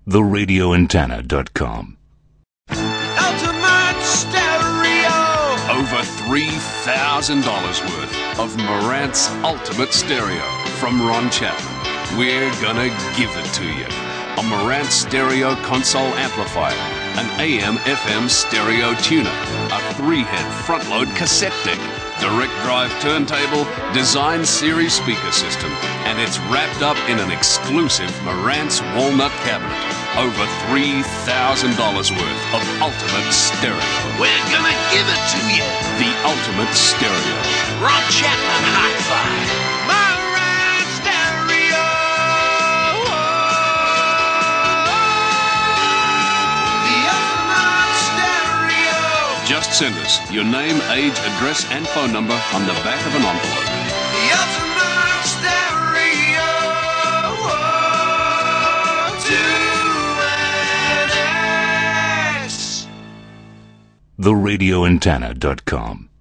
TheRadioAntenna.com. Ultimate Stereo. Over $3,000 worth of Marantz Ultimate Stereo from Ron Chapman. We're gonna give it to you. A Marantz Stereo console amplifier, an AM/FM stereo tuner, a 3-head front-load cassette deck, direct drive turntable, design series speaker system, and it's wrapped up in an exclusive Marantz walnut cabinet. Over $3,000 worth of Ultimate Stereo. We're gonna give it to you. The Ultimate Stereo. Ron Chapman Hi-Fi. Marantz Stereo. The Ultimate Stereo. Just send us your name, age, address, and phone number on the back of an envelope. The Ultimate Stereo. To an S. TheRadioAntenna.com.